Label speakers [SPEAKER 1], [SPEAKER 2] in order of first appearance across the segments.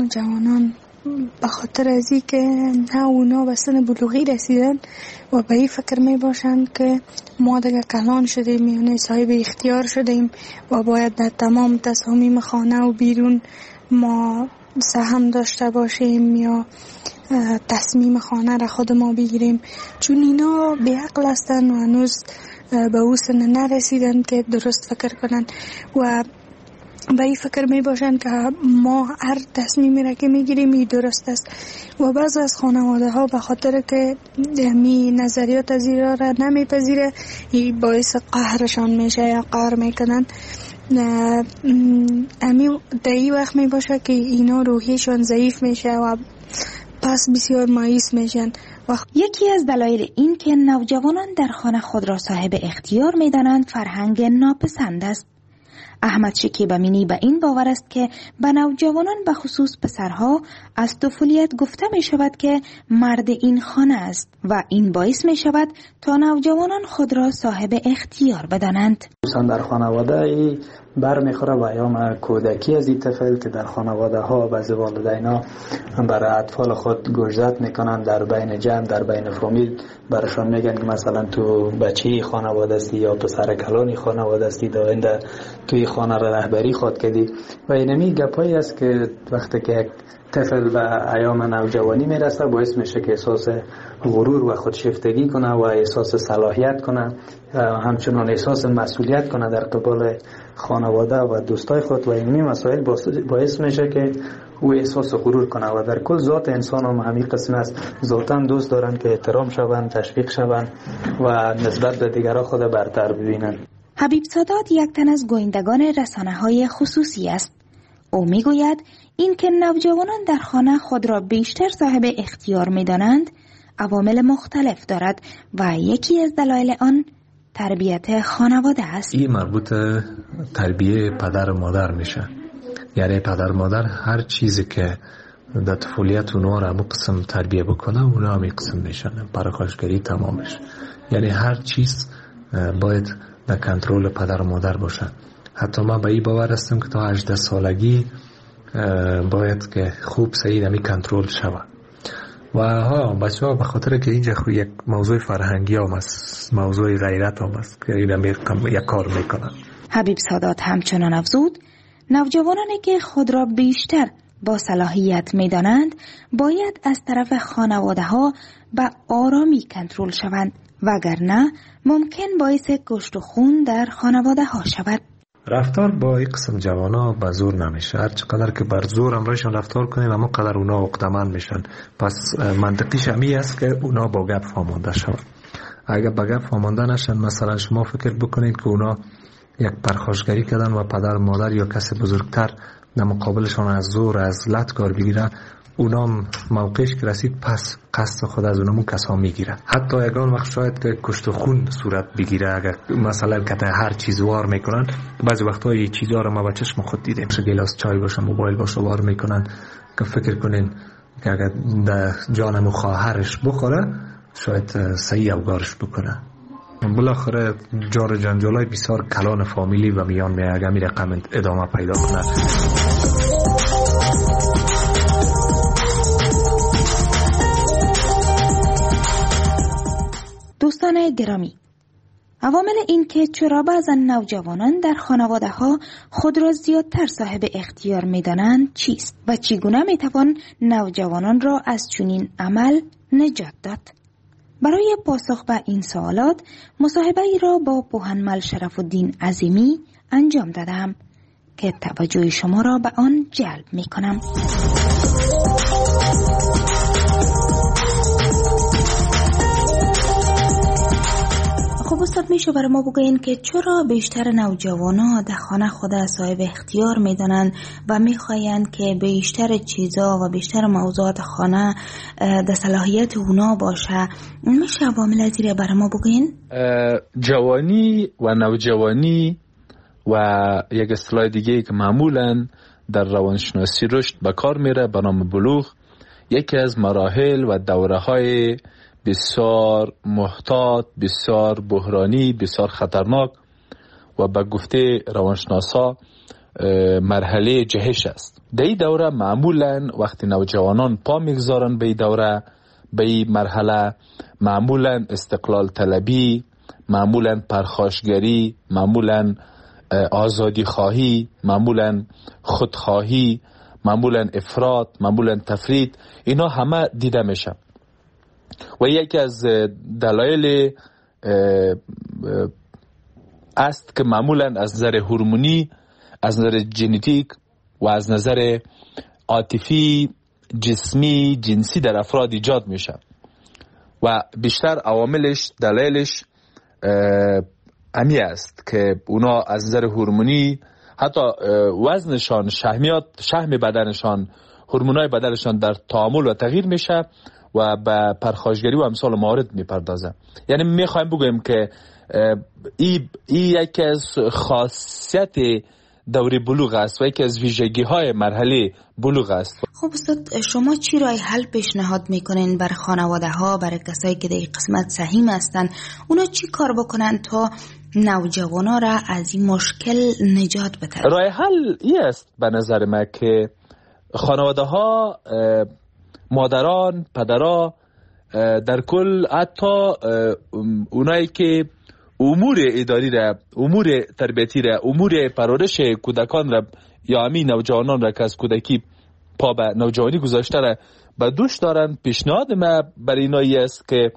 [SPEAKER 1] نوجوانان به خاطر از این که نه اونا به سن بلوغی رسیدن و به این فکر می باشند که ما دیگه کلان شدیم، یعنی صاحب اختیار شدیم و باید در تمام تصامیم خانه و بیرون ما سهم داشته باشیم یا تصمیم خانه را خود ما بگیریم، چون اینا بی عقل هستن و هنوز به او سن نرسیدن که درست فکر کنن و به این فکر می باشن که ما هر تصمیمی را که می گیریم این درست است و بعض از خانواده ها به خاطر که می نظریات از این را نمی پذیره این باعث قهرشان میشه یا قهر میکنن. امی در این وقت می باشه که اینا روحیشان ضعیف میشه و پس بسیار مایوس میشن.
[SPEAKER 2] یکی از دلایل این که نوجوانان در خانه خود را صاحب اختیار میدانند فرهنگ ناپسند است. احمد شکیب امینی به این باور است که به نوجوانان به خصوص پسرها از طفولیت گفته می شود که مرد این خانه است و این باعث می شود تا نوجوانان خود را صاحب اختیار بدانند.
[SPEAKER 3] در خانواده برمیخوره و ایام کودکی از این طفل که در خانواده ها بعضی والدینا برای اطفال خود گوشزد میکنن، در بین جمع در بین فامیل برشان میگن که مثلا تو بچه خانواده استی یا پسر کلانی خانواده استی، داینده توی خانه را رهبری خود کردی و اینمی گپایی است که وقتی که یک طفل به ایام نوجوانی میرسه باعث میشه که احساس غرور و خودشیفتگی کنه و احساس صلاحیت کنه، همچنان احساس مسئولیت کنه در قبال خانواده و دوستای خود و اینمی مسائل باعث میشه که او احساس غرور کنه و در کل ذات انسان هم همین قسم است. ذاتاً دوست دارن که احترام شوند، تشویق شوند و نسبت به دیگران خود برتر ببینن.
[SPEAKER 2] حبیب سادات یک تن از گویندگان رسانه‌های خصوصی است. او میگوید این که نوجوانان در خانه خود را بیشتر صاحب اختیار می‌دانند عوامل مختلف دارد و یکی از دلایل آن تربیت خانواده است.
[SPEAKER 4] این مربوط تربیه پدر و مادر میشه. یعنی پدر و مادر هر چیزی که در طفولیت اونها را قسم تربیه بکنه اونها هم قسم میشن، پرخاشگری تمامش. یعنی هر چیز باید در کنترل پدر و مادر باشه. حتی ما به این باور هستم که تا 18 سالگی باید که خوب صحیح نمی کنترل شود و بچه ها به خاطر که اینجا یک موضوع فرهنگی هم است، موضوع غیرت هم است که این یک کار میکنن.
[SPEAKER 2] حبیب سادات همچنان افزود نوجوانانی که خود را بیشتر با صلاحیت میدانند باید از طرف خانواده ها به آرامی کنترل شوند وگرنه ممکن باعث گشت و خون در خانواده ها شود.
[SPEAKER 4] رفتار با این قسم جوانا به زور نمیشه. هر چقدر که بر زور امرایشان رفتار کنیم اما قدر اونا عقده‌مند میشن. پس منطقیش همی است که اونا با گپ فامانده شون. اگر با گپ فامانده نشن، مثلا شما فکر بکنید که اونا یک پرخاشگری کردن و پدر مادر یا کسی بزرگتر در مقابلشان از زور از لت کار بگیره، اونام موقعش که رسید پس قصد خود از اونمون کسا میگیره. حتی یگان وقت شاید که کشت و خون صورت بگیره. اگر مثلا که هر چیز وار میکنن، بعضی وقتا یه چیزا رو ما با چشم خود دیدیم، گلاس چای باشه موبایل باشه وار میکنن که فکر کنین که اگر در جانم خواهرش بخوره شاید صحیح اوگارش بکنه. بالاخره جار جنجالای بسیار کلان فامیلی و میان میگه می رقم ادامه پیدا کنه.
[SPEAKER 2] دوستان گرامی، عوامل این که چرا بعضا نوجوانان در خانواده ها خود را زیادتر صاحب اختیار می دانند چیست و چگونه می توان نوجوانان را از چنین عمل نجات داد؟ برای پاسخ به این سوالات مصاحبه ای را با پوهنمل شرف الدین عظیمی انجام دادم که توجه شما را به آن جلب می کنم. خب استاد میشه برای ما بگوین که چرا بیشتر نوجوانا در خانه خود صاحب اختیار میدانند و میخواین که بیشتر چیزا و بیشتر موضوعات خانه در صلاحیت اونا باشه؟ میشه عوامل از این برای ما بگوین؟
[SPEAKER 5] جوانی و نوجوانی و یک اصطلاح دیگه که معمولا در روانشناسی رشد به کار میره به نام بلوغ، یکی از مراحل و دوره‌های بسیار محتاط، بسیار بحرانی، بسیار خطرناک و به گفته روانشناسا مرحله جهش است. در این دوره معمولا وقتی نوجوانان پا میگذارن به این دوره، به این مرحله، معمولا استقلال طلبی، معمولا پرخاشگری، معمولا آزادی خواهی، معمولا خودخواهی، معمولا افراط، معمولا تفرید، اینا همه دیده میشه. و یکی از دلایل است که معمولا از نظر هورمونی، از نظر ژنتیک و از نظر عاطفی، جسمی، جنسی در افراد ایجاد میشه و بیشتر عواملش، دلایلش امی است که اونا از نظر هورمونی حتی وزنشان، شحم بدنشان، هورمونای بدنشان در تعامل و تغییر میشه و به پرخاشگری و امثال موارد میپردازه. یعنی میخوایم بگویم که این یکی از خاصیت دوره بلوغ است و یکی از ویژگی های مرحله بلوغ است.
[SPEAKER 2] خب استاد، شما چی راه حل پیشنهاد میکنین بر خانواده ها، برای کسایی که در این قسمت سهیم هستن، اونا چی کار بکنن تا نوجوانا را از این مشکل نجات بدن؟
[SPEAKER 5] راه حل این است به نظر من که خانواده ها، مادران، پدرها، در کل حتی اونایی که امور اداری را، امور تربیتی را، امور پرورش کودکان را یا همین نوجوانان را که از کودکی پا به نوجوانی گذاشته را به دوش دارن، پیشنهاد ما برای اینایی است که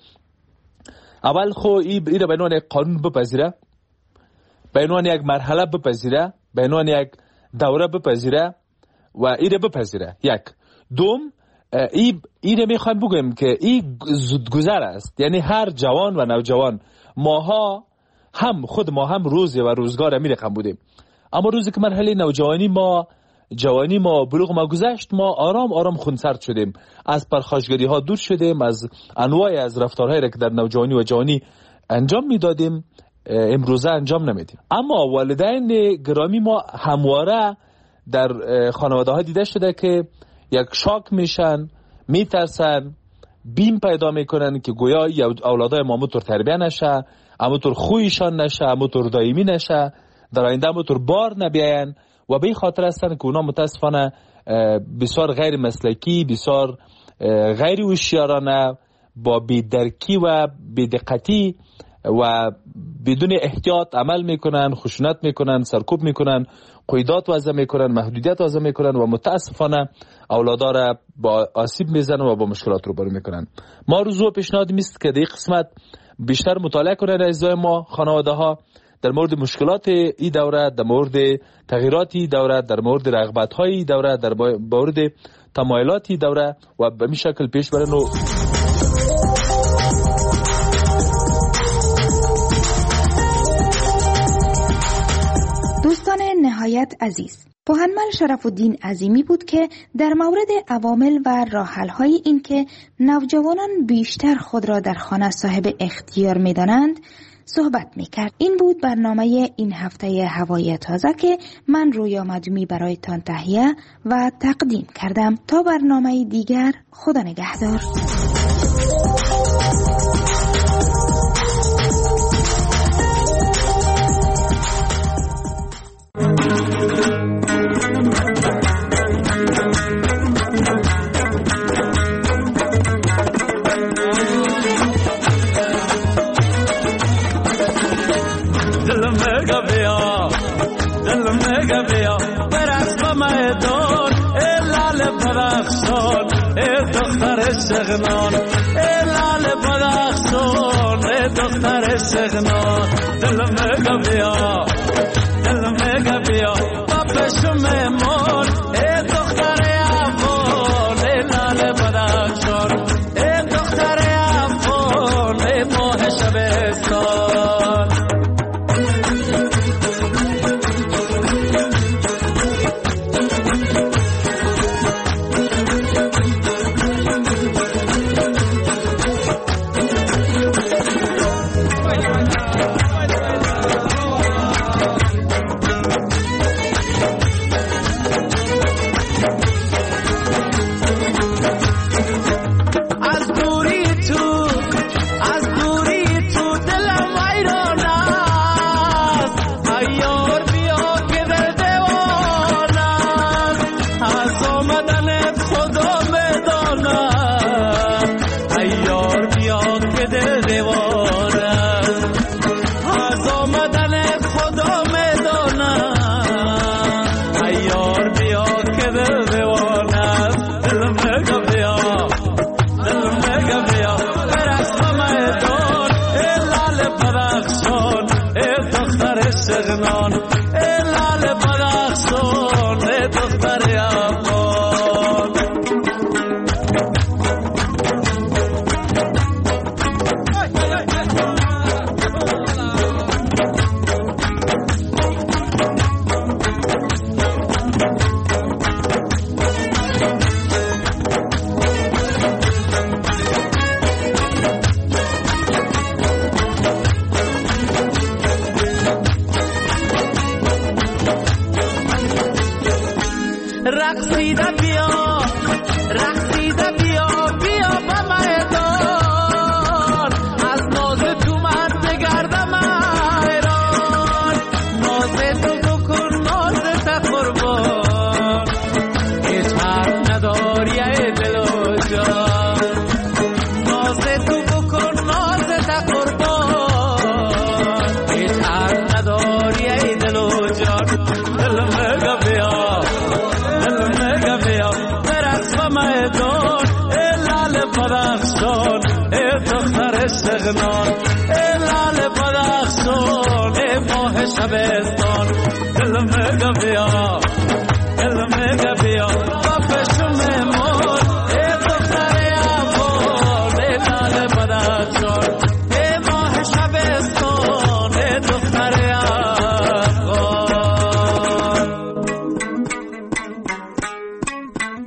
[SPEAKER 5] اول خو این را به عنوان یک قانون بپذیره، به عنوان یک مرحله بپذیره، به عنوان یک دوره بپذیره و این را بپذیره. یک دوم، این را میخوایم بگویم که این زودگذر است. یعنی هر جوان و نوجوان، ماها هم خود ما هم روز و روزگار می رقم بودیم، اما روزی که مرحله نوجوانی ما، جوانی ما، بلوغ ما گذشت، ما آرام آرام خونسرد شدیم، از پرخاشگری ها دور شدیم، از انواع از رفتارهایی را که در نوجوانی و جوانی انجام میدادیم امروزه انجام نمیدیم. اما والدین گرامی ما همواره در خانواده ها دیده شده که یک شاک میشن، میترسن، بیم پیدا میکنن که گویا اولادای ما همونطور تربیه نشه، همونطور خویشان نشه، همونطور دائمی نشه، در آینده همونطور بار نبیاین و به این خاطر هستن که اونا متاسفانه بسیار غیر مسلکی، بسیار غیر هوشیارانه، با بی‌درکی و بی‌دقتی و بدون احتیاط عمل میکنن، خشونت میکنن، سرکوب میکنن، قیودات وضع میکنن، محدودیت وضع میکنن و متاسفانه اولادا را با آسیب میزنن و با مشکلات روبرو میکنن. ما روزو پیشنهاد میست که در این قسمت بیشتر مطالعه کنن اعضای ما، خانواده ها، در مورد مشکلات این دوره، در مورد تغییرات این دوره، در مورد رغبت های این دوره، در مورد تمایلات این دوره و به این شکل پیش برن. و
[SPEAKER 2] دوستان نهایت عزیز، پوهنمل شرف الدین عظیمی بود که در مورد عوامل و راه‌حل‌های این که نوجوانان بیشتر خود را در خانه صاحب اختیار می‌دانند صحبت می‌کرد. این بود برنامه این هفته هوای تازه که من رویا مدومی برایتان تهیه و تقدیم کردم. تا برنامه دیگر، خدا نگهدار.
[SPEAKER 6] شغنان لال بدخشان دختر شغنان دل میں گبیا پپش میں مون دختر افغان لال بدخشان دختر افغان ماه شبستان میدان ای لال بدخشان ای دختر استغنا